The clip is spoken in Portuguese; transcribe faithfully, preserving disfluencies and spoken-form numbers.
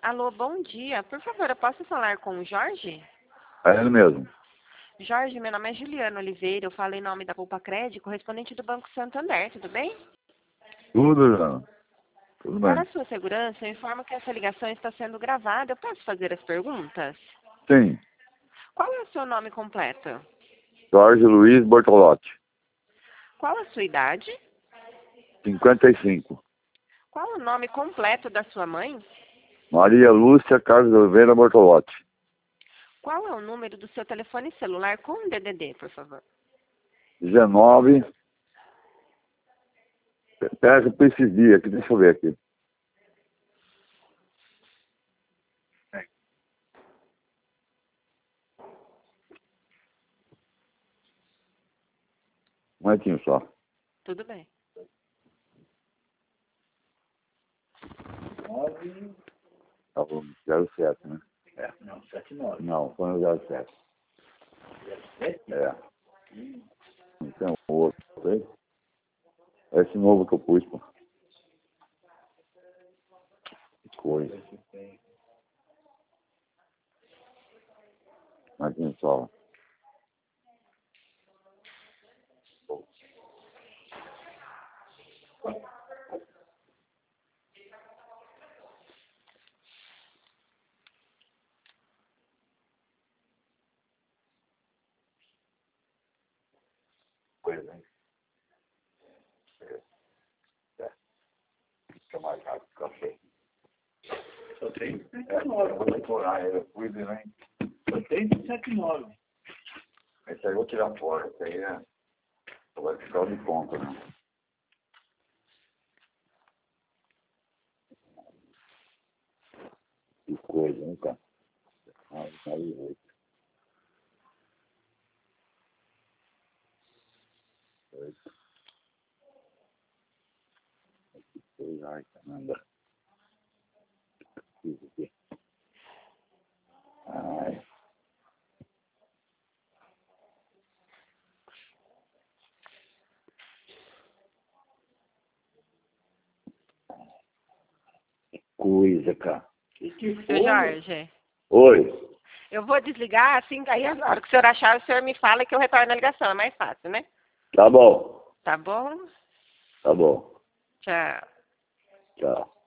Alô, bom dia. Por favor, eu posso falar com o Jorge? É ele mesmo. Jorge, meu nome é Juliana Oliveira. Eu falo em nome da Poupa Crédito, correspondente do Banco Santander. Tudo bem? Tudo, Joana. Tudo Para bem. a sua segurança, eu informo que essa ligação está sendo gravada. Eu posso fazer as perguntas? Sim. Qual é o seu nome completo? Jorge Luiz Bortolotti. Qual a sua idade? cinquenta e cinco. Qual o nome completo da sua mãe? Maria Lúcia Carlos Oliveira Bortolotti. Qual é o número do seu telefone celular com D D D, por favor? dezenove. Pega por esses dias aqui, deixa eu ver aqui. Um momentinho só. Tudo bem. Tá bom, zero sete, né? É, não, sete nove. Não, foi no zero sete. É. Não tem um outro, aí? É esse novo que eu pus, pô. Que coisa. Um momentinho só. Coisa, hein? É. Fica mais rápido que eu sei. Só tem É, sete eu nove. vou decorar, eu cuido, né? Só tem sete nove. Esse aí eu vou tirar fora, esse aí é... Só vai ficar de conta, né? Que coisa, hein, cara? Ah, tá aí, oito. Oito. Seis, ai, caramba. Isso aqui. Ai. Coisa, cara. Que que Seu foi? Jorge, Oi. eu vou desligar assim, aí na hora que o senhor achar, o senhor me fala que eu retorno a ligação. É mais fácil, né? Tá bom. Tá bom? Tá bom. Tchau. Tchau.